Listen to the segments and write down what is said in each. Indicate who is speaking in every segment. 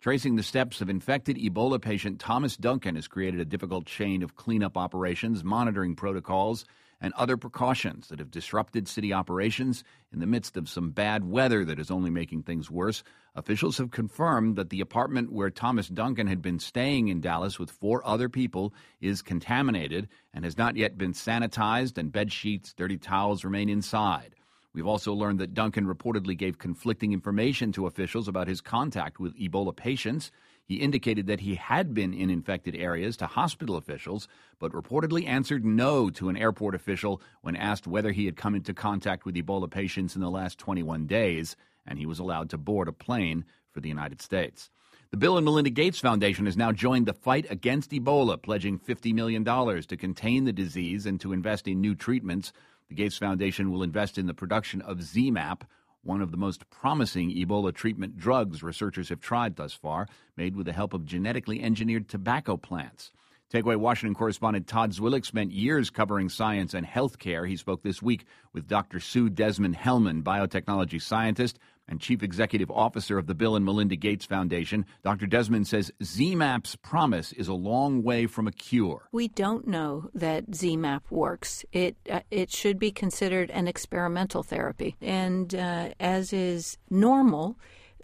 Speaker 1: Tracing the steps of infected Ebola patient Thomas Duncan has created a difficult chain of cleanup operations, monitoring protocols, and other precautions that have disrupted city operations in the midst of some bad weather that is only making things worse. Officials have confirmed that the apartment where Thomas Duncan had been staying in Dallas with 4 other people is contaminated and has not yet been sanitized, and bed sheets, dirty towels remain inside. We've also learned that Duncan reportedly gave conflicting information to officials about his contact with Ebola patients. He indicated that he had been in infected areas to hospital officials, but reportedly answered no to an airport official when asked whether he had come into contact with Ebola patients in the last 21 days, and he was allowed to board a plane for the United States. The Bill and Melinda Gates Foundation has now joined the fight against Ebola, pledging $50 million to contain the disease and to invest in new treatments. The Gates Foundation will invest in the production of ZMapp, one of the most promising Ebola treatment drugs researchers have tried thus far, made with the help of genetically engineered tobacco plants. Takeaway Washington correspondent Todd Zwillich spent years covering science and health care. He spoke this week with Dr. Sue Desmond-Hellmann, biotechnology scientist and chief executive officer of the Bill and Melinda Gates Foundation. Dr. Desmond says ZMapp's promise is a long way from a cure.
Speaker 2: We don't know that ZMapp works. It should be considered an experimental therapy. And as is normal,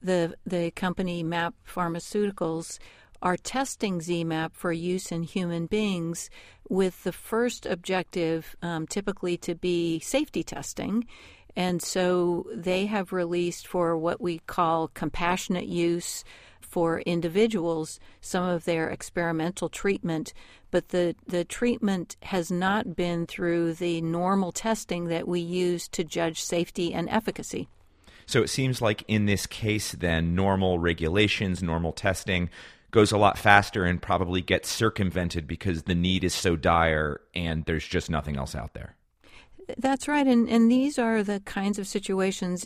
Speaker 2: the company MAP Pharmaceuticals are testing ZMapp for use in human beings with the first objective typically to be safety testing. And so they have released for what we call compassionate use for individuals some of their experimental treatment, but the treatment has not been through the normal testing that we use to judge safety and efficacy.
Speaker 3: So it seems like in this case, then, normal regulations, normal testing goes a lot faster and probably gets circumvented because the need is so dire and there's just nothing else out there.
Speaker 2: That's right, and these are the kinds of situations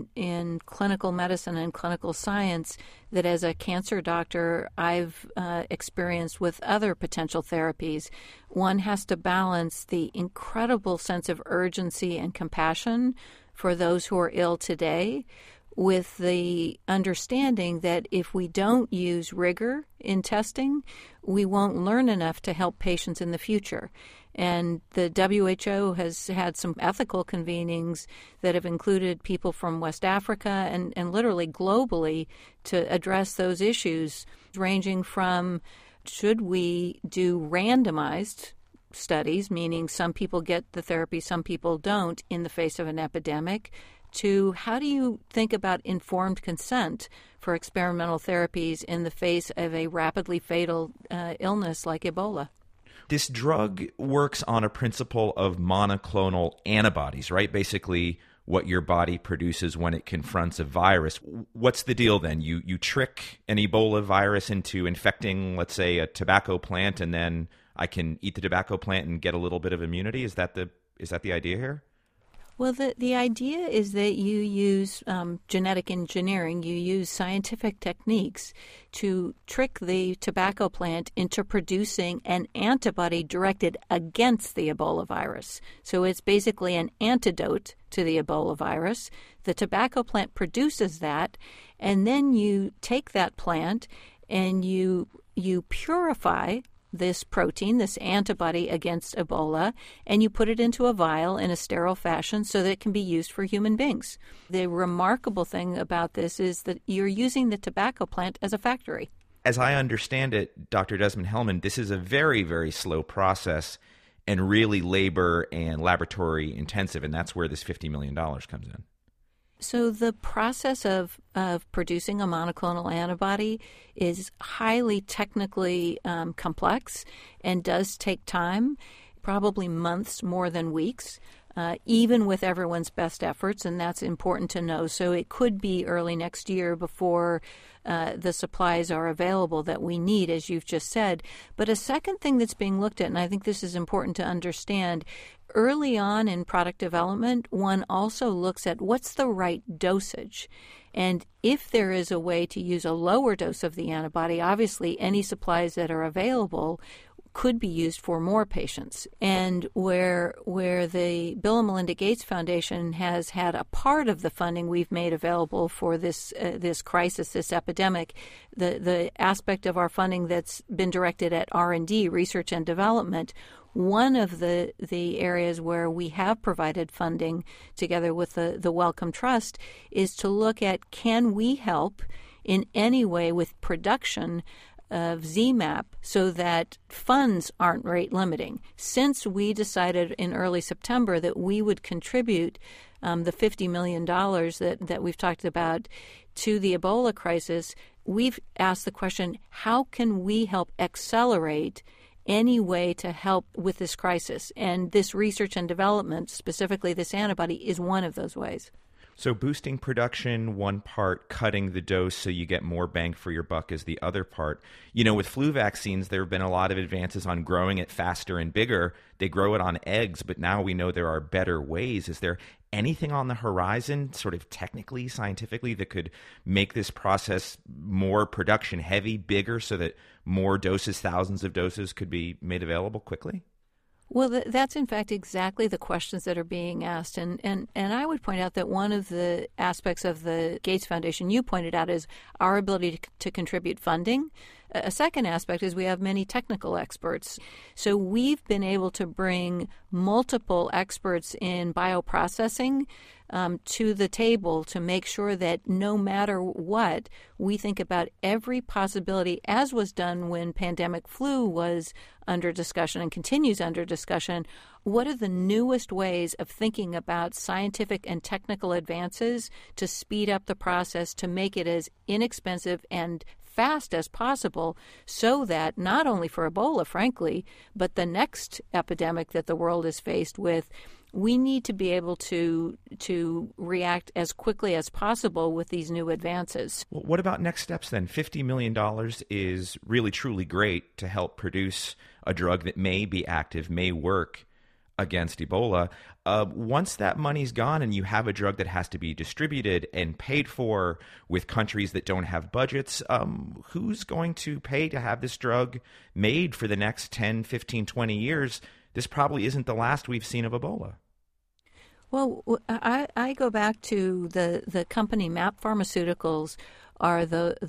Speaker 2: in clinical medicine and clinical science that as a cancer doctor I've experienced with other potential therapies. One has to balance the incredible sense of urgency and compassion for those who are ill today with the understanding that if we don't use rigor in testing, we won't learn enough to help patients in the future. And the WHO has had some ethical convenings that have included people from West Africa and literally globally to address those issues, ranging from should we do randomized studies, meaning some people get the therapy, some people don't in the face of an epidemic, to how do you think about informed consent for experimental therapies in the face of a rapidly fatal illness like Ebola?
Speaker 3: This drug works on a principle of monoclonal antibodies, right? Basically, what your body produces when it confronts a virus. What's the deal then? You trick an Ebola virus into infecting, let's say, a tobacco plant, and then I can eat the tobacco plant and get a little bit of immunity? Is that the idea here?
Speaker 2: Well, the idea is that you use genetic engineering, you use scientific techniques to trick the tobacco plant into producing an antibody directed against the Ebola virus. So it's basically an antidote to the Ebola virus. The tobacco plant produces that, and then you take that plant and you purify this protein, this antibody against Ebola, and you put it into a vial in a sterile fashion so that it can be used for human beings. The remarkable thing about this is that you're using the tobacco plant as a factory.
Speaker 3: As I understand it, Dr. Desmond-Hellmann, this is a very, very slow process and really labor and laboratory intensive, and that's where this $50 million comes in.
Speaker 2: So the process of producing a monoclonal antibody is highly technically complex and does take time, probably months more than weeks, even with everyone's best efforts, and that's important to know. So it could be early next year before the supplies are available that we need, as you've just said. But a second thing that's being looked at, and I think this is important to understand, early on in product development, one also looks at what's the right dosage. And if there is a way to use a lower dose of the antibody, obviously any supplies that are available could be used for more patients. And where the Bill and Melinda Gates Foundation has had a part of the funding we've made available for this crisis, this epidemic, the aspect of our funding that's been directed at R&D, research and development, one of the areas where we have provided funding together with the Wellcome Trust is to look at, can we help in any way with production of ZMapp so that funds aren't rate limiting. Since we decided in early September that we would contribute the $50 million that we've talked about to the Ebola crisis, we've asked the question, how can we help accelerate any way to help with this crisis? And this research and development, specifically this antibody, is one of those ways.
Speaker 3: So boosting production, one part, cutting the dose so you get more bang for your buck is the other part. You know, with flu vaccines, there have been a lot of advances on growing it faster and bigger. They grow it on eggs, but now we know there are better ways. Is there anything on the horizon, sort of technically, scientifically, that could make this process more production heavy, bigger, so that more doses, thousands of doses, could be made available quickly?
Speaker 2: Well, that's in fact exactly the questions that are being asked. And I would point out that one of the aspects of the Gates Foundation you pointed out is our ability to contribute funding. A second aspect is we have many technical experts. So we've been able to bring multiple experts in bioprocessing to the table to make sure that no matter what, we think about every possibility, as was done when pandemic flu was under discussion and continues under discussion. What are the newest ways of thinking about scientific and technical advances to speed up the process, to make it as inexpensive and fast as possible, so that not only for Ebola, frankly, but the next epidemic that the world is faced with, we need to be able to react as quickly as possible with these new advances.
Speaker 3: Well, what about next steps then? $50 million is really, truly great to help produce a drug that may be active, may work against Ebola. Once that money's gone and you have a drug that has to be distributed and paid for with countries that don't have budgets, who's going to pay to have this drug made for the next 10, 15, 20 years? This probably isn't the last we've seen of Ebola.
Speaker 2: Well, I go back to the company MAP Pharmaceuticals are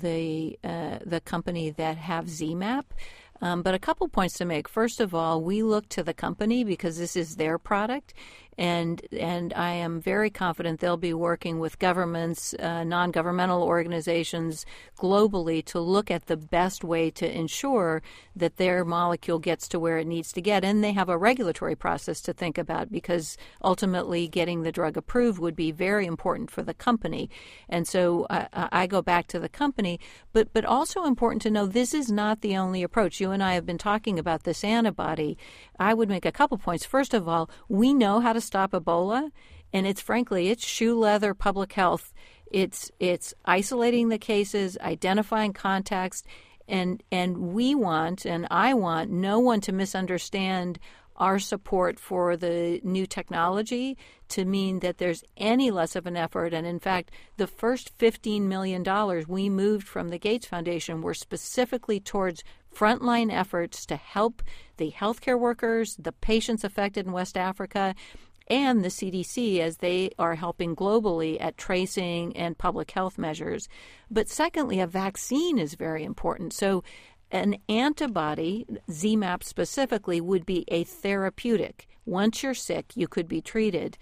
Speaker 2: the company that have ZMapp. But a couple points to make. First of all, we look to the company because this is their product, and I am very confident they'll be working with governments, non-governmental organizations globally to look at the best way to ensure that their molecule gets to where it needs to get. And they have a regulatory process to think about because ultimately getting the drug approved would be very important for the company. And so I go back to the company, but also important to know this is not the only approach. You and I have been talking about this antibody. I would make a couple points. First of all, we know how to stop Ebola, and it's shoe leather public health. It's isolating the cases, identifying contacts, and we want, and I want, no one to misunderstand our support for the new technology to mean that there's any less of an effort. And in fact, the first $15 million we moved from the Gates Foundation were specifically towards frontline efforts to help the healthcare workers, the patients affected in West Africa, and the CDC as they are helping globally at tracing and public health measures. But secondly, a vaccine is very important. So an antibody, ZMapp specifically, would be a therapeutic. Once you're sick, you could be treated.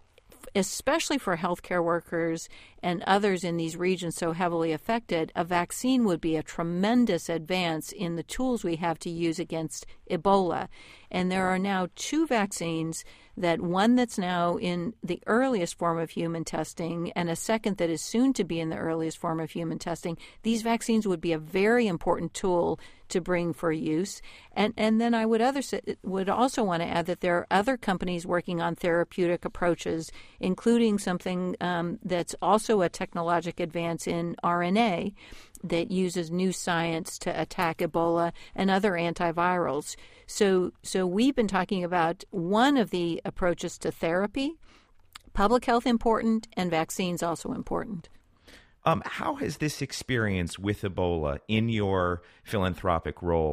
Speaker 2: Especially for healthcare workers and others in these regions so heavily affected, a vaccine would be a tremendous advance in the tools we have to use against Ebola. And there are now two vaccines, that one that's now in the earliest form of human testing and a second that is soon to be in the earliest form of human testing. These vaccines would be a very important tool to bring for use. And then I would also want to add that there are other companies working on therapeutic approaches, including something that's also a technologic advance in RNA that uses new science to attack Ebola and other antivirals. So we've been talking about one of the approaches to therapy, public health important, and vaccines also important.
Speaker 3: How has this experience with Ebola in your philanthropic role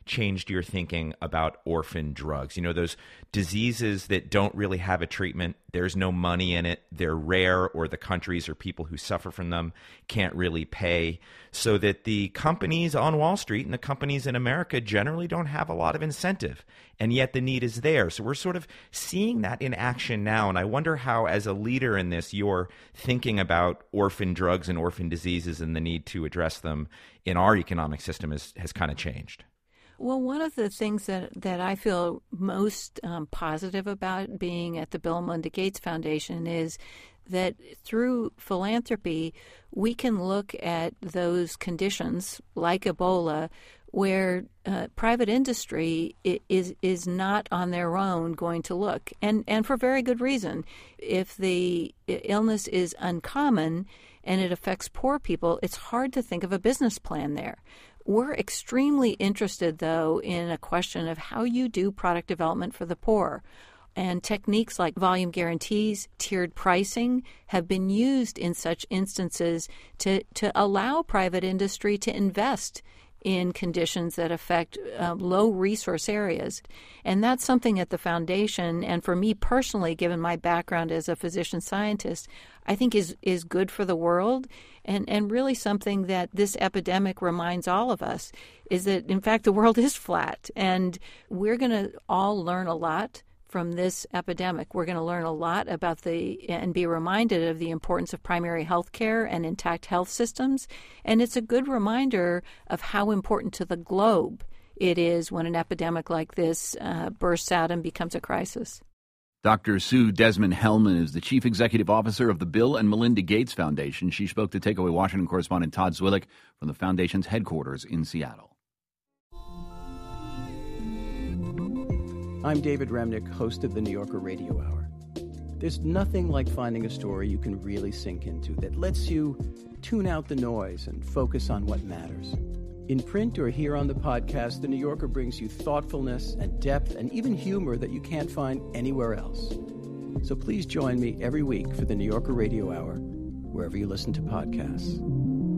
Speaker 3: changed your thinking about orphan drugs? You know, those diseases that don't really have a treatment, there's no money in it, they're rare, or the countries or people who suffer from them can't really pay, so that the companies on Wall Street and the companies in America generally don't have a lot of incentive, and yet the need is there. So we're sort of seeing that in action now, and I wonder how, as a leader in this, you're thinking about orphan drugs and orphan diseases and the need to address them in our economic system has kind of changed.
Speaker 2: Well, one of the things that I feel most positive about being at the Bill and Melinda Gates Foundation is that through philanthropy, we can look at those conditions like Ebola where private industry is not on their own going to look, and for very good reason. If the illness is uncommon and it affects poor people, it's hard to think of a business plan there. We're extremely interested, though, in a question of how you do product development for the poor. And techniques like volume guarantees, tiered pricing have been used in such instances to allow private industry to invest in conditions that affect low resource areas. And that's something at the foundation, and for me personally, given my background as a physician scientist, I think is good for the world, and really something that this epidemic reminds all of us is that, in fact, the world is flat, and we're going to all learn a lot from this epidemic. We're going to learn a lot about and be reminded of the importance of primary health care and intact health systems. And it's a good reminder of how important to the globe it is when an epidemic like this bursts out and becomes a crisis.
Speaker 1: Dr. Sue Desmond-Hellmann is the Chief Executive Officer of the Bill and Melinda Gates Foundation. She spoke to Takeaway Washington correspondent Todd Zwillich from the foundation's headquarters in Seattle.
Speaker 4: I'm David Remnick, host of the New Yorker Radio Hour. There's nothing like finding a story you can really sink into that lets you tune out the noise and focus on what matters. In print or here on the podcast, the New Yorker brings you thoughtfulness and depth and even humor that you can't find anywhere else. So please join me every week for the New Yorker Radio Hour, wherever you listen to podcasts.